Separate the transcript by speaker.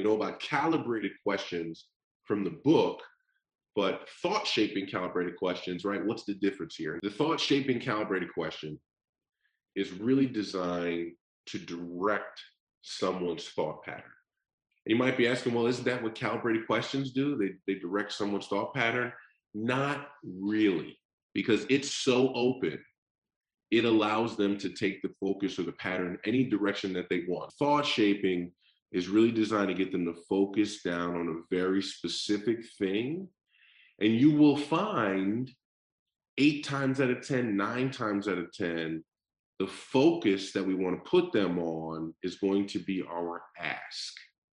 Speaker 1: We know about calibrated questions from the book, but thought shaping calibrated questions, right? What's the difference here? The thought shaping calibrated question is really designed to direct someone's thought pattern. And you might be asking, well, isn't that what calibrated questions do? They direct someone's thought pattern? Not really, because it's so open. It allows them to take the focus or the pattern any direction that they want. Thought shaping is really designed to get them to focus down on a very specific thing. And you will find 8 times out of 10, 9 times out of 10, the focus that we want to put them on is going to be our ask.